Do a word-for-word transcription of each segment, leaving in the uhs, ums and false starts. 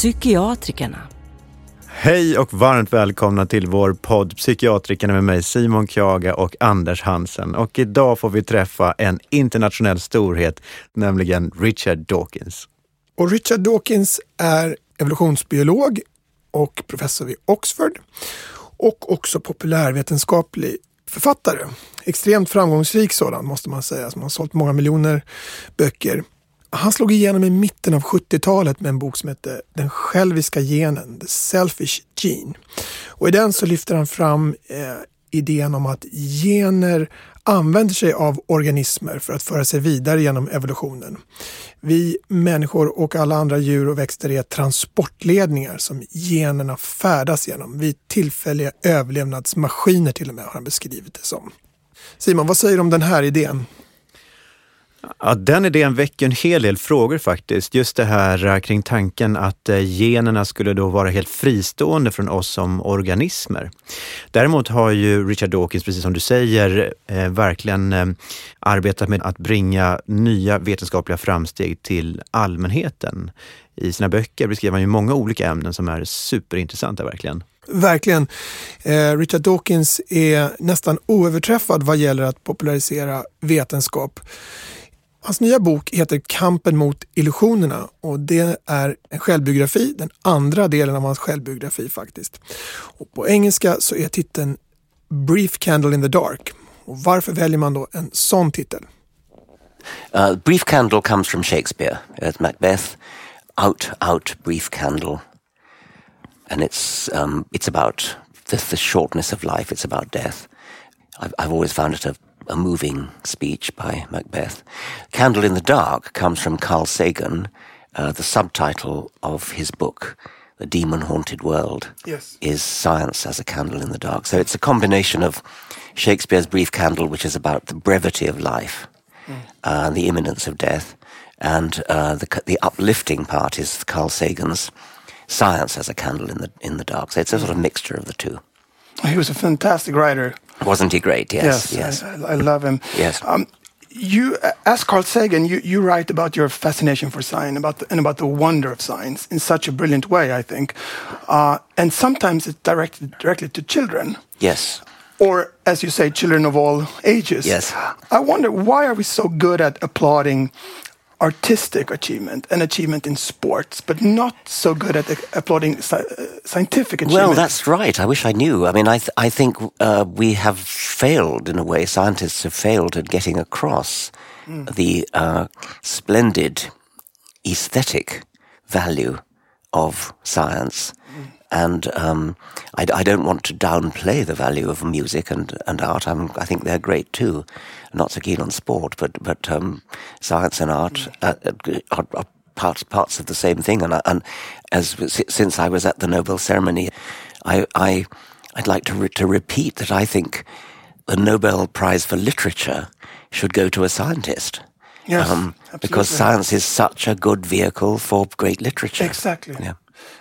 Psykiatrikerna. Hej och varmt välkomna till vår podd Psykiatrikerna med mig Simon Kjaga och Anders Hansen. Och idag får vi träffa en internationell storhet, nämligen Richard Dawkins. Och Richard Dawkins är evolutionsbiolog och professor vid Oxford och också populärvetenskaplig författare. Extremt framgångsrik sådan måste man säga, som har sålt många miljoner böcker. Han slog igenom i mitten av sjuttiotalet med en bok som heter Den själviska genen, The Selfish Gene. Och i den så lyfter han fram eh, idén om att gener använder sig av organismer för att föra sig vidare genom evolutionen. Vi människor och alla andra djur och växter är transportledningar som generna färdas genom. Vi tillfälliga överlevnadsmaskiner till och med har han beskrivit det som. Simon, vad säger du om den här idén? Ja, den idén väcker en hel del frågor faktiskt. Just det här kring tanken att generna skulle då vara helt fristående från oss som organismer. Däremot har ju Richard Dawkins, precis som du säger, eh, verkligen eh, arbetat med att bringa nya vetenskapliga framsteg till allmänheten. I sina böcker beskriver han ju många olika ämnen som är superintressanta verkligen. Verkligen. Eh, Richard Dawkins är nästan oöverträffad vad gäller att popularisera vetenskap. Hans nya bok heter Kampen mot illusionerna och det är en självbiografi, den andra delen av hans självbiografi faktiskt. Och på engelska så är titeln Brief Candle in the Dark. Och varför väljer man då en sån titel? Uh, brief Candle comes from Shakespeare. It's Macbeth. Out, out, brief candle. And it's um, it's about the, the shortness of life. It's about death. I've, I've always found it a a moving speech by Macbeth. Candle in the Dark comes from Carl Sagan. Uh, the subtitle of his book, The Demon-Haunted World, yes, is Science as a Candle in the Dark. So it's a combination of Shakespeare's Brief Candle, which is about the brevity of life mm. uh, and the imminence of death, and uh, the, the uplifting part is Carl Sagan's Science as a Candle in the in the Dark. So it's a sort of mixture of the two. He was a fantastic writer. Wasn't he great? Yes, yes. yes. I, I love him. Yes. Um, you, as Carl Sagan, you, you write about your fascination for science about the, and about the wonder of science in such a brilliant way, I think. Uh, and sometimes it's directed directly to children. Yes. Or, as you say, children of all ages. Yes. I wonder, why are we so good at applauding artistic achievement and achievement in sports, but not so good at applauding sci- scientific achievement? Well, that's right. I wish I knew. I mean, I th- I think uh, we have failed in a way. Scientists have failed at getting across mm. the uh, splendid aesthetic value of science. Mm. And um, I, I don't want to downplay the value of music and, and art. I'm, I think they're great too. Not so keen on sport, but but um, science and art uh, are, are parts parts of the same thing. And, and as since I was at the Nobel ceremony, I, I I'd like to re- to repeat that I think the Nobel Prize for Literature should go to a scientist. Yes, um, because science is such a good vehicle for great literature. Exactly. Yeah.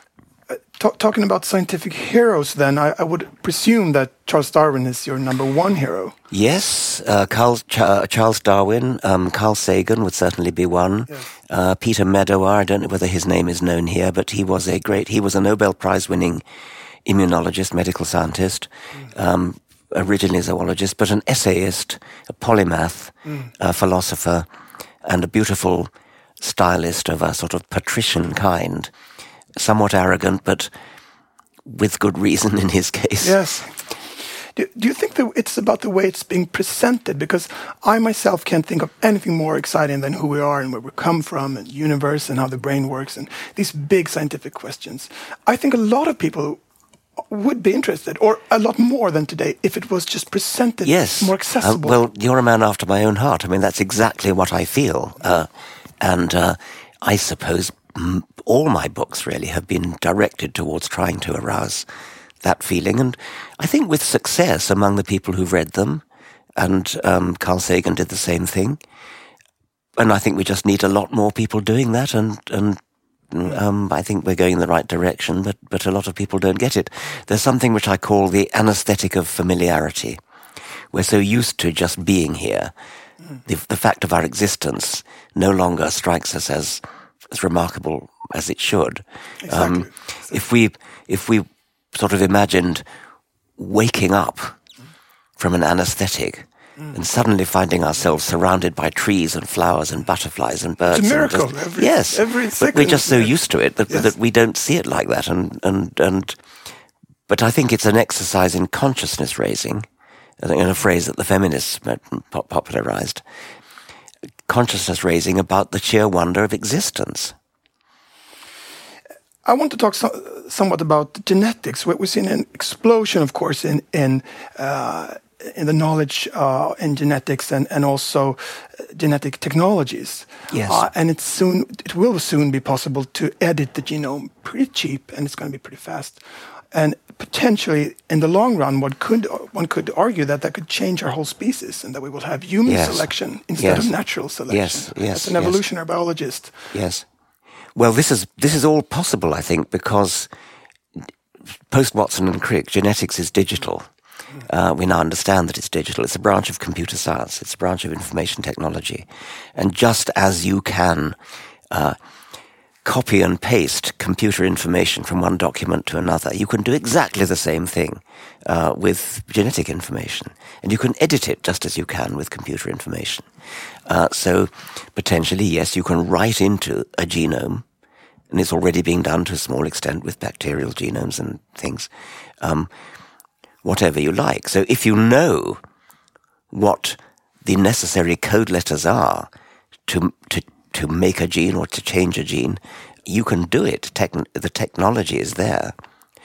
T- talking about scientific heroes, then, I, I would presume that Charles Darwin is your number one hero. Yes, uh, Carl, Ch- Charles Darwin, um, Carl Sagan would certainly be one. Yes. Uh, Peter Medawar, I don't know whether his name is known here, but he was a great, he was a Nobel Prize-winning immunologist, medical scientist, mm. um, originally a zoologist, but an essayist, a polymath, mm. a philosopher, and a beautiful stylist of a sort of patrician kind. Somewhat arrogant, but with good reason in his case. Yes. Do, do you think that it's about the way it's being presented? Because I myself can't think of anything more exciting than who we are and where we come from and the universe and how the brain works and these big scientific questions. I think a lot of people would be interested, or a lot more than today, if it was just presented yes. more accessible. Uh, well, you're a man after my own heart. I mean, that's exactly what I feel. Uh, and uh, I suppose m- all my books really have been directed towards trying to arouse that feeling. And I think with success among the people who've read them. And um, Carl Sagan did the same thing. And I think we just need a lot more people doing that. And, and um, I think we're going in the right direction, but, but a lot of people don't get it. There's something which I call the anesthetic of familiarity. We're so used to just being here. The, the fact of our existence no longer strikes us as, as remarkable as it should. Exactly. Um, exactly. If we if we sort of imagined waking up from an anesthetic mm. and suddenly finding ourselves surrounded by trees and flowers and butterflies and birds. It's a miracle. And just, every, yes, every but second. we're just so yeah. used to it that, yes. that we don't see it like that. And, and, and But I think it's an exercise in consciousness raising, in a phrase that the feminists popularized, consciousness raising about the sheer wonder of existence. I want to talk so, somewhat about genetics. We've seen an explosion, of course, in in uh, in the knowledge uh, in genetics and and also genetic technologies. Yes, uh, and it's soon it will soon be possible to edit the genome pretty cheap, and it's going to be pretty fast. And potentially, in the long run, one could one could argue that that could change our whole species, and that we will have human yes. selection instead yes. of natural selection. Yes, yes. As an evolutionary yes. biologist. Yes. Well, this is this is all possible, I think, because post Watson and Crick, genetics is digital. Uh, we now understand that it's digital. It's a branch of computer science. It's a branch of information technology. And just as you can uh, copy and paste computer information from one document to another, you can do exactly the same thing uh, with genetic information. And you can edit it just as you can with computer information. Uh, so potentially, yes, you can write into a genome, and it's already being done to a small extent with bacterial genomes and things, um, whatever you like. So if you know what the necessary code letters are to to to make a gene or to change a gene, you can do it. Techn- the technology is there.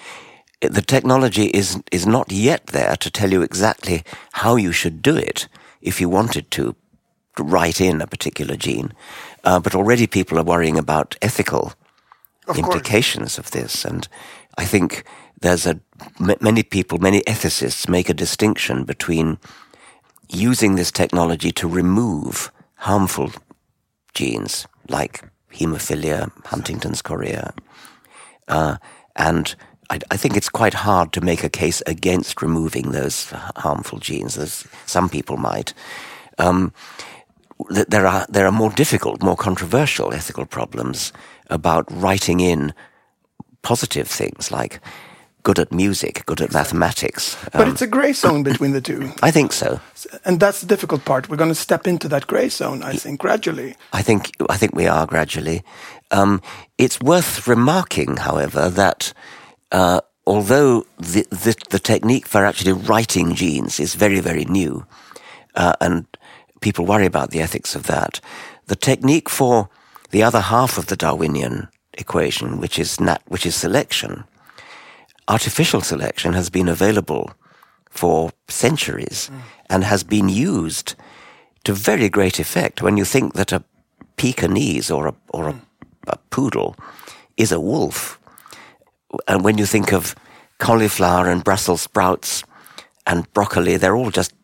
The technology is is not yet there to tell you exactly how you should do it if you wanted to write in a particular gene. Uh, but already people are worrying about ethical Of implications course. of this. And I think there's a m- many people, many ethicists make a distinction between using this technology to remove harmful genes like hemophilia, Huntington's chorea, uh, and I, I think it's quite hard to make a case against removing those harmful genes, as some people might. Um, th- there are there are more difficult, more controversial ethical problems about writing in positive things like good at music, good at mathematics. But Um, it's a gray zone between the two. I think so. And that's the difficult part. We're going to step into that gray zone, I think, gradually. I think I think we are gradually. Um, it's worth remarking, however, that uh, although the, the the technique for actually writing genes is very, very new, uh, and people worry about the ethics of that, the technique for the other half of the Darwinian equation, which is nat, which is selection, artificial selection, has been available for centuries mm. and has been used to very great effect. When you think that a Pekingese or a or a, a poodle is a wolf, and when you think of cauliflower and Brussels sprouts and broccoli, they're all just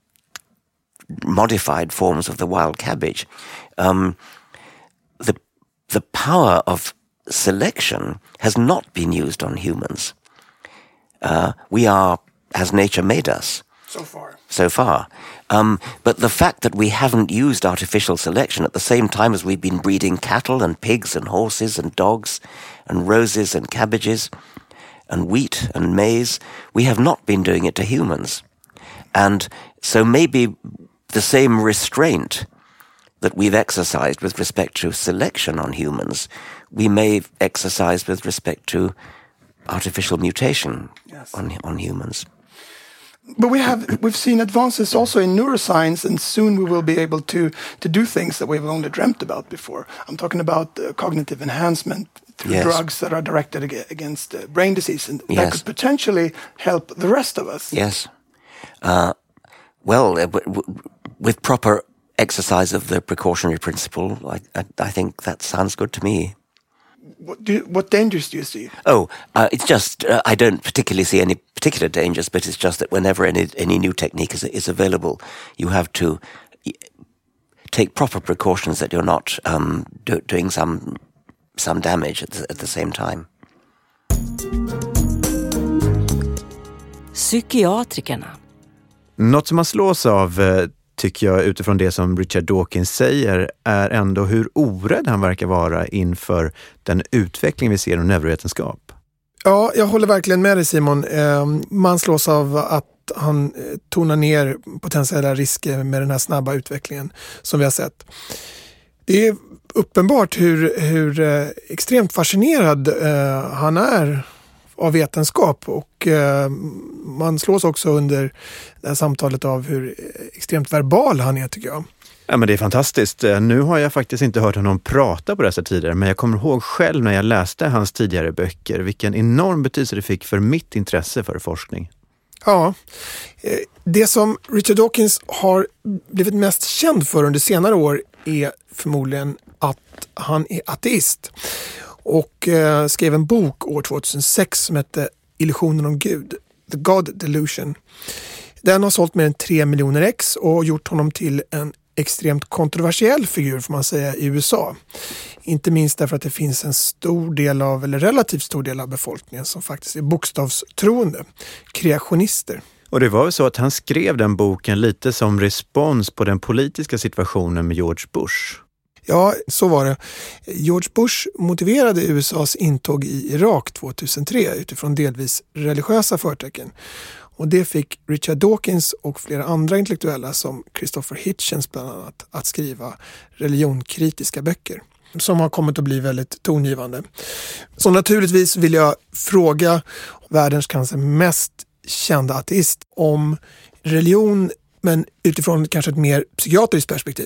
modified forms of the wild cabbage. Um, the the power of selection has not been used on humans. Uh, we are as nature made us. So far. So far. Um, but the fact that we haven't used artificial selection at the same time as we've been breeding cattle and pigs and horses and dogs and roses and cabbages and wheat and maize, we have not been doing it to humans. And so maybe the same restraint that we've exercised with respect to selection on humans, we may exercise with respect to artificial mutation yes. on on humans. But we have we've seen advances also in neuroscience, and soon we will be able to to do things that we've only dreamt about before. I'm talking about uh, cognitive enhancement through yes. drugs that are directed ag- against uh, brain disease, and yes. that could potentially help the rest of us. Yes. Uh, well, uh, w- w- with proper exercise of the precautionary principle, I, I, I think that sounds good to me. What, do you, what dangers do you see? Oh, uh, it's just uh, I don't particularly see any particular dangers, but it's just that whenever any any new technique is is available, you have to take proper precautions that you're not um, do, doing some some damage at the, at the same time. Psykiatrikerna. Något som man slås av tycker jag, utifrån det som Richard Dawkins säger, är ändå hur orädd han verkar vara inför den utveckling vi ser i neurovetenskap. Ja, jag håller verkligen med dig, Simon. Man slås av att han tonar ner potentiella risker med den här snabba utvecklingen som vi har sett. Det är uppenbart hur, hur extremt fascinerad han är av vetenskap, och man slås också under det här samtalet av hur extremt verbal han är, tycker jag. Ja, men det är fantastiskt. Nu har jag faktiskt inte hört honom prata på dessa tider, men jag kommer ihåg själv när jag läste hans tidigare böcker vilken enorm betydelse det fick för mitt intresse för forskning. Ja, det som Richard Dawkins har blivit mest känd för under senare år är förmodligen att han är ateist, och eh, skrev en bok år tjugohundrasex som hette Illusionen om Gud, The God Delusion. Den har sålt mer än tre miljoner ex och gjort honom till en extremt kontroversiell figur, får man säga, i U S A. Inte minst därför att det finns en stor del av, eller relativt stor del av befolkningen som faktiskt är bokstavstroende, kreationister. Och det var väl så att han skrev den boken lite som respons på den politiska situationen med George Bush. Ja, så var det. George Bush motiverade U S A:s intåg i Irak tjugohundratre utifrån delvis religiösa förtecken. Och det fick Richard Dawkins och flera andra intellektuella som Christopher Hitchens bland annat att skriva religionkritiska böcker som har kommit att bli väldigt tongivande. Så naturligtvis vill jag fråga världens kanske mest kända ateist om religion, men utifrån kanske ett mer psykiatriskt perspektiv.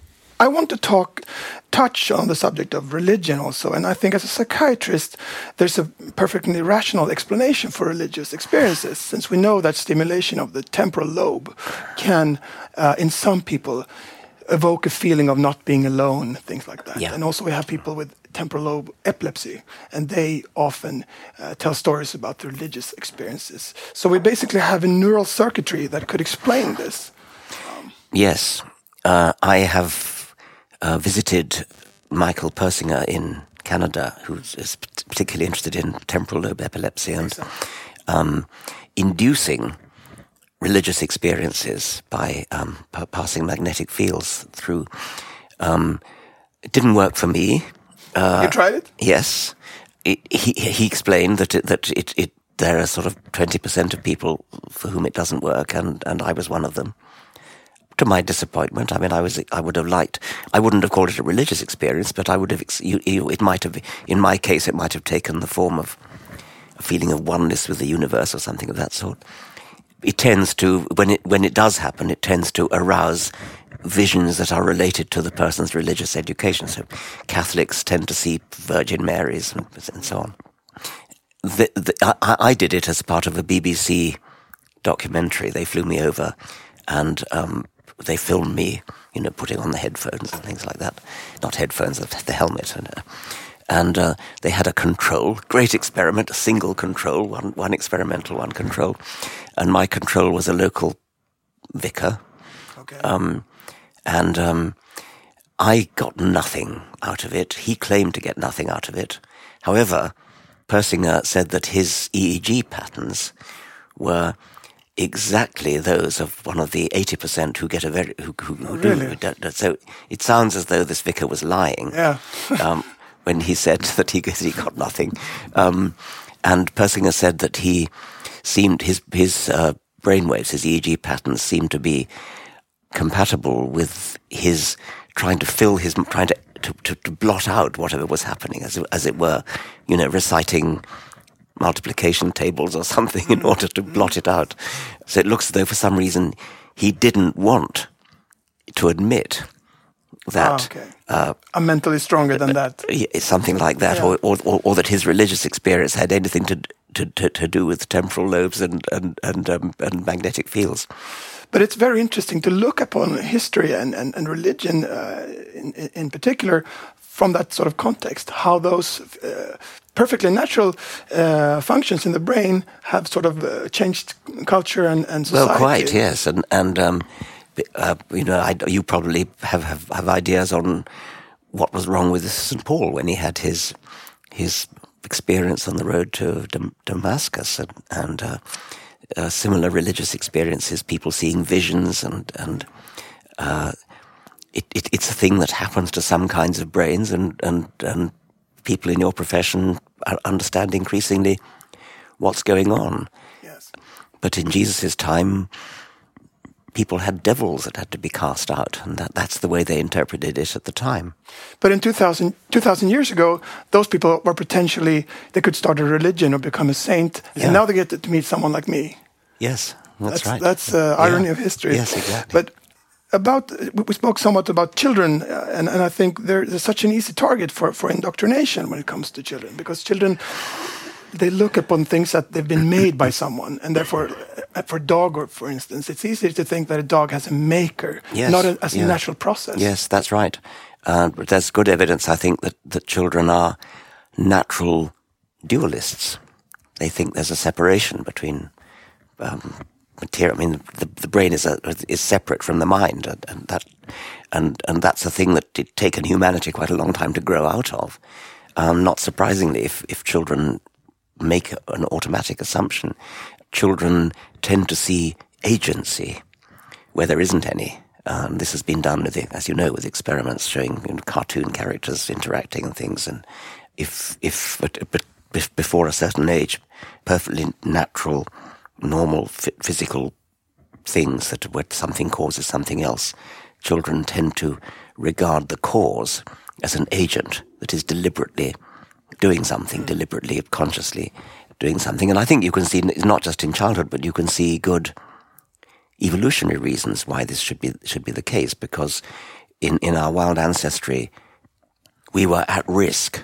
I want to talk, touch on the subject of religion also, and I think as a psychiatrist there's a perfectly rational explanation for religious experiences, since we know that stimulation of the temporal lobe can, uh, in some people, evoke a feeling of not being alone, things like that. Yeah. And also we have people with temporal lobe epilepsy, and they often uh, tell stories about their religious experiences. So we basically have a neural circuitry that could explain this. Um, yes, uh, I have uh, visited Michael Persinger in Canada, who is particularly interested in temporal lobe epilepsy and um, inducing religious experiences by um, p- passing magnetic fields through. Um, it didn't work for me. Uh, you tried it? Yes. It, he he explained that it, that it, it there are sort of twenty percent of people for whom it doesn't work, and, and I was one of them. To my disappointment, I mean, I was I would have liked. I wouldn't have called it a religious experience, but I would have. You, you, it might have. In my case, it might have taken the form of a feeling of oneness with the universe or something of that sort. It tends to, when it when it does happen, it tends to arouse visions that are related to the person's religious education. So Catholics tend to see Virgin Marys and, and so on. The, the, I, I did it as part of a B B C documentary. They flew me over and um, they filmed me, you know, putting on the headphones and things like that. Not headphones, the helmet. And, uh, and uh, they had a control, great experiment, a single control, one, one experimental, one control. And my control was a local vicar. okay. Um, and um, I got nothing out of it. He claimed to get nothing out of it. However, Persinger said that his E E G patterns were exactly those of one of the eighty percent who get a very who, who, who oh, do. really? Who do, so it sounds as though this vicar was lying. Yeah. um, when he said that he he got nothing, um, and Persinger said that he seemed his his uh, brainwaves, his E E G patterns seemed to be compatible with his trying to fill his trying to to, to, to blot out whatever was happening, as as it were, you know, reciting multiplication tables or something in order to blot it out. So it looks as though for some reason he didn't want to admit that. Ah, okay. uh, I'm mentally stronger than that. Something like that, Yeah. or, or, or or that his religious experience had anything to to, to, to do with temporal lobes and and and, um, and magnetic fields. But it's very interesting to look upon history and, and, and religion uh, in, in particular from that sort of context, how those uh, perfectly natural uh, functions in the brain have sort of uh, changed culture and, and society. Well, quite, yes. And, and um, uh, you know, I, you probably have, have, have ideas on what was wrong with Saint Paul when he had his his experience on the road to Dam- Damascus and, and uh, uh, similar religious experiences, people seeing visions and and Uh, it, it, it's a thing that happens to some kinds of brains, and, and, and people in your profession understand increasingly what's going on. Yes. But in Jesus' time, people had devils that had to be cast out, and that, that's the way they interpreted it at the time. But in two thousand, two thousand years ago, those people were potentially, they could start a religion or become a saint, Yeah. and now they get to meet someone like me. Yes, that's, That's right. That's uh, irony Yeah. of history. Yes, exactly. But about, we spoke somewhat about children, uh, and, and I think there- there's such an easy target for, for indoctrination when it comes to children, because children, they look upon things that they've been made by someone, and therefore, uh, for a dog, or for instance, it's easier to think that a dog has a maker, Yes, not a, as yeah. a natural process. Yes, that's right. Uh, but there's good evidence, I think, that, that children are natural dualists. They think there's a separation between um, material. I mean, the, the brain is a, is separate from the mind, and, and that and and that's a thing that it's taken humanity quite a long time to grow out of. Um, not surprisingly, if if children make an automatic assumption, children tend to see agency where there isn't any. Um, this has been done, with, as you know, with experiments showing, you know, cartoon characters interacting and things. And if, if but, but before a certain age, perfectly natural, normal, physical things that where something causes something else, children tend to regard the cause as an agent that is deliberately doing something, deliberately, consciously doing something. And I think you can see, it's not just in childhood, but you can see good evolutionary reasons why this should be should be the case, because in, in our wild ancestry, we were at risk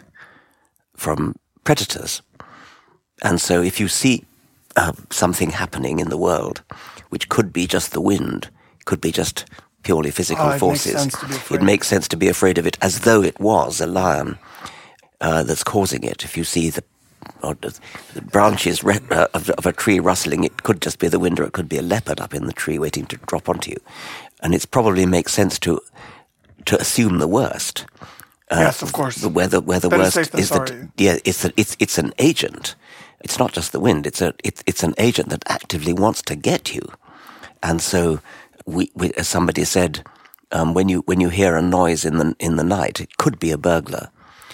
from predators. And so if you see uh, something happening in the world, which could be just the wind, could be just purely physical Oh, it makes forces, sense to be afraid. it makes sense to be afraid of it as though it was a lion uh, that's causing it. If you see the, or the, the branches re- uh, of, of a tree rustling, it could just be the wind, or it could be a leopard up in the tree waiting to drop onto you. And it probably makes sense to to assume the worst. Uh, Yes, of course. Where the, where the Better worst safe than is that, sorry. yeah, it's, a, it's, it's an agent. It's not just the wind. It's a it's, it's an agent that actively wants to get you. And so, we, we as somebody said, um, when you when you hear a noise in the in the night, it could be a burglar,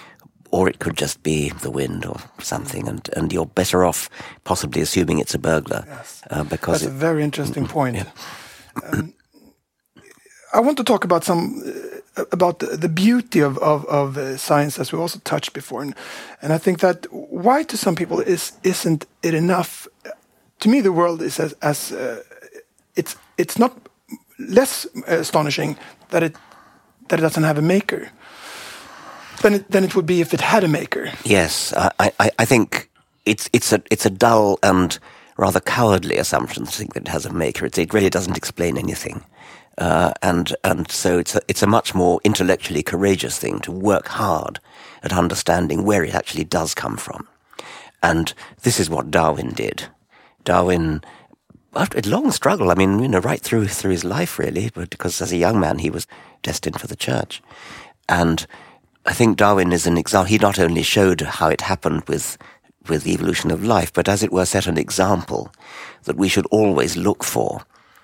or it could just be the wind or something, and, and you're better off possibly assuming it's a burglar. Yes. Uh, because That's it, a very interesting point. Um, I want to talk about some uh, about the, the beauty of of, of uh, science, as we also touched before, and and I think that why to some people is isn't it enough? To me, the world is as, as uh, it's it's not less astonishing that it that it doesn't have a maker than it, than it would be if it had a maker. Yes, I, I, I think it's it's a it's a dull and rather cowardly assumption to think that it has a maker. It, it really doesn't explain anything, uh, and and so it's a, it's a much more intellectually courageous thing to work hard at understanding where it actually does come from, and this is what Darwin did. Darwin, after a long struggle, I mean, you know, right through through his life, really, but because as a young man he was destined for the church, and I think Darwin is an example. He not only showed how it happened with with the evolution of life, but as it were set an example that we should always look for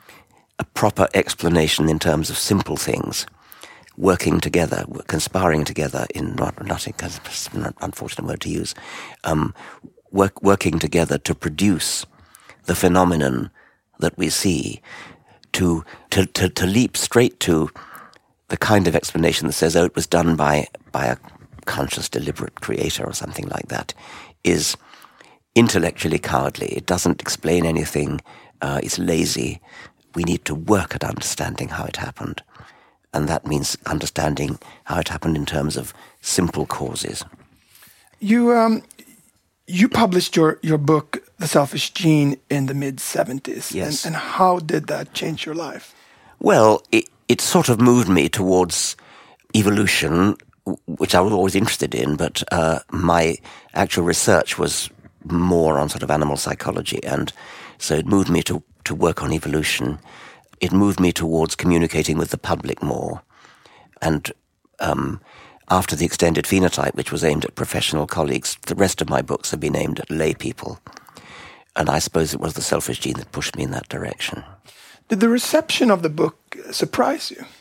a proper explanation in terms of simple things, working together, conspiring together in not not an unfortunate word to use, um, work, working together to produce the phenomenon that we see, to, to to to leap straight to the kind of explanation that says, oh, it was done by by a conscious, deliberate creator or something like that, is intellectually cowardly. It doesn't explain anything. Uh, it's lazy. We need to work at understanding how it happened. And that means understanding how it happened in terms of simple causes. You um, you published your, your book, The Selfish Gene, in the mid seventies. Yes. And, and how did that change your life? Well, it, it sort of moved me towards evolution, which I was always interested in, but uh, my actual research was more on sort of animal psychology, and so it moved me to, to work on evolution. It moved me towards communicating with the public more, and um, after The Extended Phenotype, which was aimed at professional colleagues, the rest of my books have been aimed at lay people, and I suppose it was The Selfish Gene that pushed me in that direction. Did the reception of the book surprise you?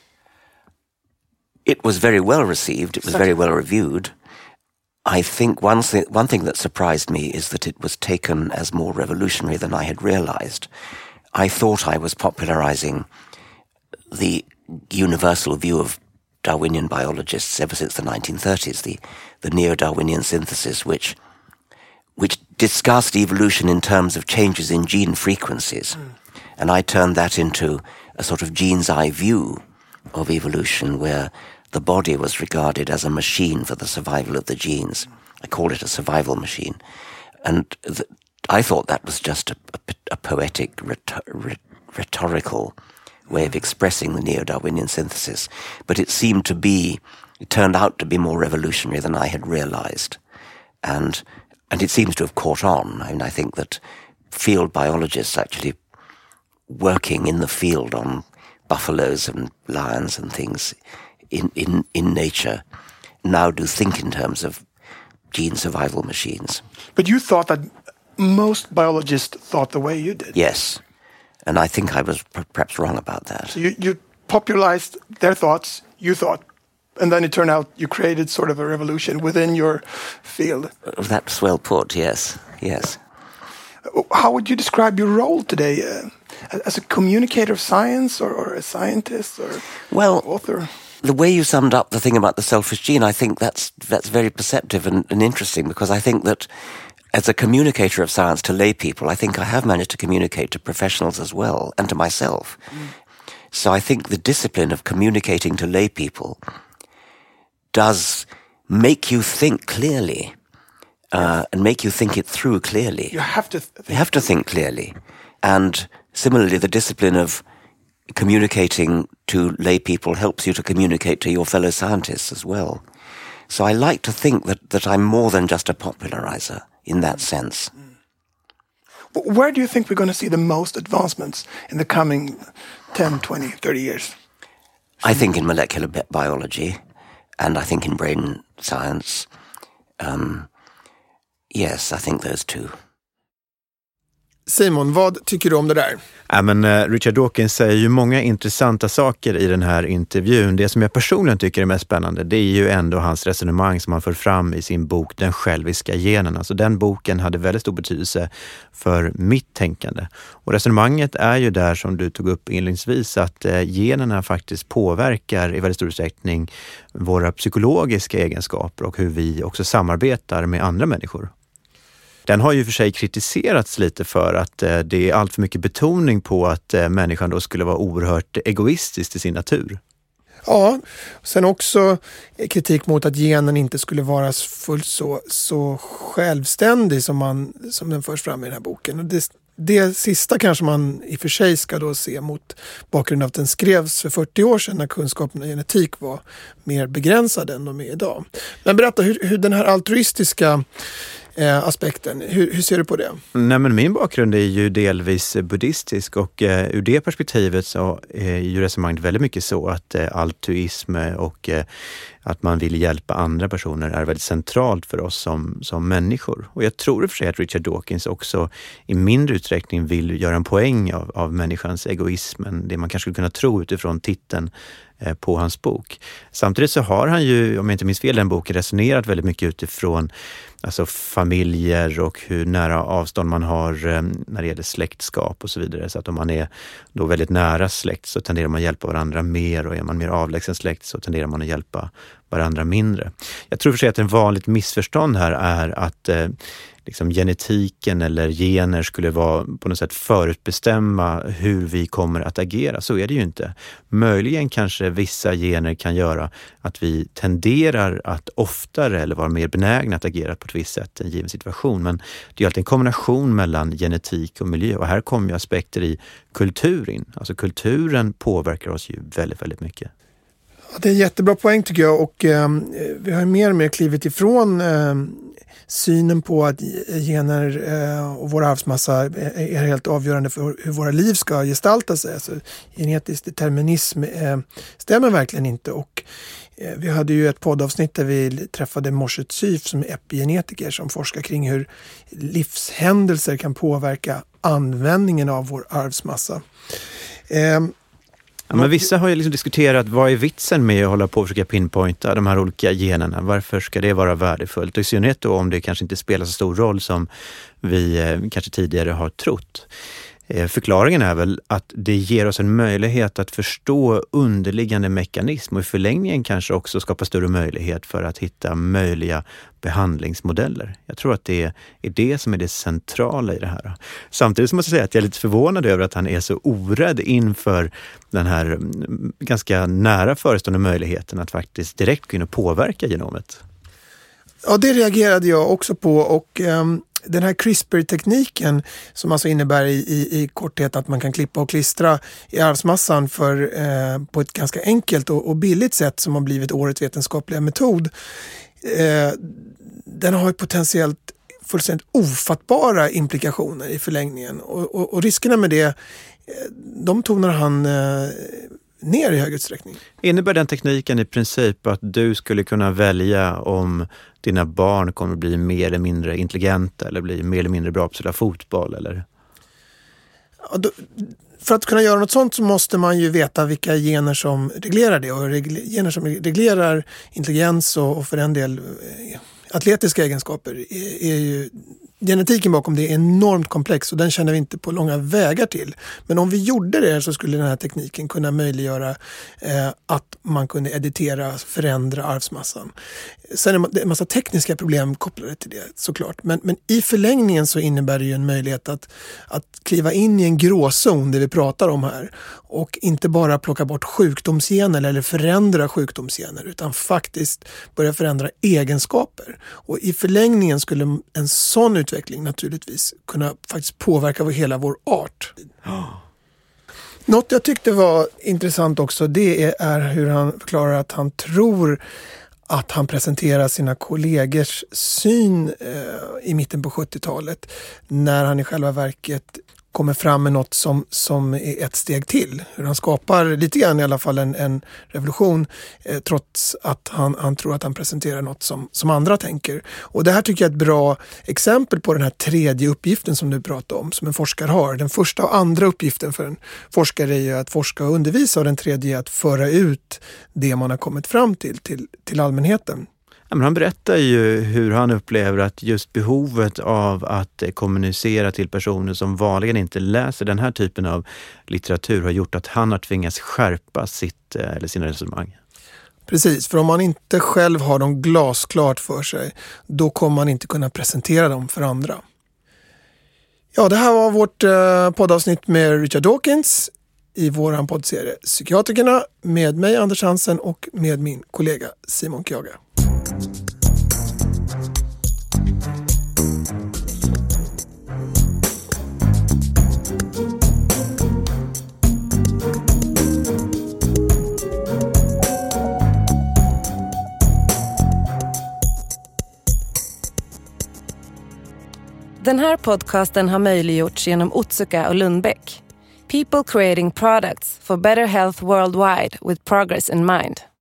It was very well received. It was very well reviewed. I think one, th- one thing that surprised me is that it was taken as more revolutionary than I had realized. I thought I was popularizing the universal view of Darwinian biologists ever since the nineteen thirties, the, the neo-Darwinian synthesis, which which discussed evolution in terms of changes in gene frequencies. Mm. And I turned that into a sort of gene's eye view of evolution, where the body was regarded as a machine for the survival of the genes. I call it a survival machine. And th- I thought that was just a, a, a poetic, rhetor- rhetorical way of expressing the neo-Darwinian synthesis. But it seemed to be, it turned out to be more revolutionary than I had realized. And and it seems to have caught on. I mean, I think that field biologists actually working in the field on buffaloes and lions and things in, in, in nature now do think in terms of gene survival machines. But you thought that most biologists thought the way you did. Yes. And I think I was p- perhaps wrong about that. So you, you popularized their thoughts, you thought, and then it turned out you created sort of a revolution within your field. That's well put, yes, yes. How would you describe your role today? Uh, as a communicator of science, or, or a scientist, or well, author? The way you summed up the thing about the selfish gene, I think that's that's very perceptive and, and interesting, because I think that as a communicator of science to lay people, I think I have managed to communicate to professionals as well, and to myself. Mm. So I think the discipline of communicating to lay people does make you think clearly, uh, and make you think it through clearly. You have to th- you have to think clearly. And similarly, the discipline of communicating to lay people helps you to communicate to your fellow scientists as well. So I like to think that, that I'm more than just a popularizer in that sense. Where do you think we're going to see the most advancements in the coming ten, twenty, thirty years? I think in molecular bi- biology, and I think in brain science. Um, yes, I think those two. Simon, vad tycker du om det där? Ja, men, uh, Richard Dawkins säger ju många intressanta saker i den här intervjun. Det som jag personligen tycker är mest spännande, det är ju ändå hans resonemang som han för fram i sin bok Den själviska genen. Alltså den boken hade väldigt stor betydelse för mitt tänkande. Och resonemanget är ju där, som du tog upp inledningsvis, att uh, generna faktiskt påverkar i väldigt stor utsträckning våra psykologiska egenskaper och hur vi också samarbetar med andra människor. Den har ju för sig kritiserats lite för att eh, det är allt för mycket betoning på att eh, människan då skulle vara oerhört egoistisk i sin natur. Ja, sen också kritik mot att genen inte skulle vara fullt så, så självständig som, man, som den förs fram i den här boken. Och det, det sista kanske man i och för sig ska då se mot bakgrund av att den skrevs för fyrtio år sedan när kunskapen om genetik var mer begränsad än de är idag. Men berätta hur, hur den här altruistiska Eh, aspekten. Hur, hur ser du på det? Nej, men min bakgrund är ju delvis buddhistisk och eh, ur det perspektivet så är ju resonemanget väldigt mycket så att eh, altruism och eh, att man vill hjälpa andra personer är väldigt centralt för oss som, som människor. Och jag tror i och för sig att Richard Dawkins också i mindre utsträckning vill göra en poäng av, av människans egoism än det man kanske skulle kunna tro utifrån titeln eh, på hans bok. Samtidigt så har han ju, om jag inte minns fel, den boken resonerat väldigt mycket utifrån alltså familjer och hur nära avstånd man har eh, när det gäller släktskap och så vidare. Så att om man är då väldigt nära släkt så tenderar man att hjälpa varandra mer, och är man mer avlägsen släkt så tenderar man att hjälpa varandra mindre. Jag tror för sig att en vanligt missförstånd här är att eh, liksom genetiken eller gener skulle vara på något sätt förutbestämma hur vi kommer att agera. Så är det ju inte. Möjligen kanske vissa gener kan göra att vi tenderar att oftare eller vara mer benägna att agera på ett visst sätt i en given situation. Men det är alltid en kombination mellan genetik och miljö, och här kommer ju aspekter i kultur in. Alltså kulturen påverkar oss ju väldigt, väldigt mycket. Det är en jättebra poäng tycker jag, och eh, vi har mer och mer klivit ifrån eh, synen på att gener eh, och vår arvsmassa är, är helt avgörande för hur våra liv ska gestalta sig. Alltså, genetisk determinism eh, stämmer verkligen inte, och eh, vi hade ju ett poddavsnitt där vi träffade Morset Syf som är epigenetiker som forskar kring hur livshändelser kan påverka användningen av vår arvsmassa. Eh, Ja, men vissa har ju liksom diskuterat vad är vitsen med att hålla på och försöka pinpointa de här olika generna. Varför ska det vara värdefullt? Och i synnerhet då om det kanske inte spelar så stor roll som vi eh, kanske tidigare har trott. Eh, förklaringen är väl att det ger oss en möjlighet att förstå underliggande mekanism och i förlängningen kanske också skapa större möjlighet för att hitta möjliga behandlingsmodeller. Jag tror att det är det som är det centrala i det här. Samtidigt måste jag säga att jag är lite förvånad över att han är så orädd inför den här ganska nära förestående möjligheten att faktiskt direkt kunna påverka genomet. Ja, det reagerade jag också på och um, den här CRISPR-tekniken som alltså innebär i, i, i korthet att man kan klippa och klistra i arvsmassan för, eh, på ett ganska enkelt och, och billigt sätt som har blivit årets vetenskapliga metod. Eh, den har ju potentiellt fullständigt ofattbara implikationer i förlängningen och, och, och riskerna med det, de tonar han eh, ner i hög utsträckning. Innebär den tekniken i princip att du skulle kunna välja om dina barn kommer att bli mer eller mindre intelligenta eller bli mer eller mindre bra på att spela fotboll? Eller? Ja, då, för att kunna göra något sånt så måste man ju veta vilka gener som reglerar det. Och regler, gener som reglerar intelligens och, och för en del eh, atletiska egenskaper är, är ju... Genetiken bakom det är enormt komplex och den känner vi inte på långa vägar till. Men om vi gjorde det så skulle den här tekniken kunna möjliggöra eh, att man kunde editera, förändra arvsmassan. Sen är det en massa tekniska problem kopplade till det såklart. Men, men i förlängningen så innebär det ju en möjlighet att, att kliva in i en gråzon det vi pratar om här. Och inte bara plocka bort sjukdomsgener eller förändra sjukdomsgener utan faktiskt börja förändra egenskaper. Och i förlängningen skulle en sån utveckling naturligtvis kunna faktiskt påverka hela vår art. Oh. Något jag tyckte var intressant också, det är hur han förklarar att han tror att han presenterar sina kollegors syn eh, i mitten på sjuttiotalet när han i själva verket kommer fram med något som, som är ett steg till. Hur han skapar lite grann i alla fall en, en revolution eh, trots att han, han tror att han presenterar något som, som andra tänker. Och det här tycker jag är ett bra exempel på den här tredje uppgiften som du pratar om, som en forskare har. Den första och andra uppgiften för en forskare är ju att forska och undervisa och den tredje är att föra ut det man har kommit fram till till, till allmänheten. Men han berättar ju hur han upplever att just behovet av att kommunicera till personer som vanligen inte läser den här typen av litteratur har gjort att han har tvingats skärpa sitt eller sina resonemang. Precis, för om man inte själv har dem glasklart för sig, då kommer man inte kunna presentera dem för andra. Ja, det här var vårt eh, poddavsnitt med Richard Dawkins i våran poddserie Psykiatrikerna med mig Anders Hansen och med min kollega Simon Kjaga. Den här podcasten har möjliggjorts genom Otsuka och Lundbäck. People creating products for better health worldwide with progress in mind.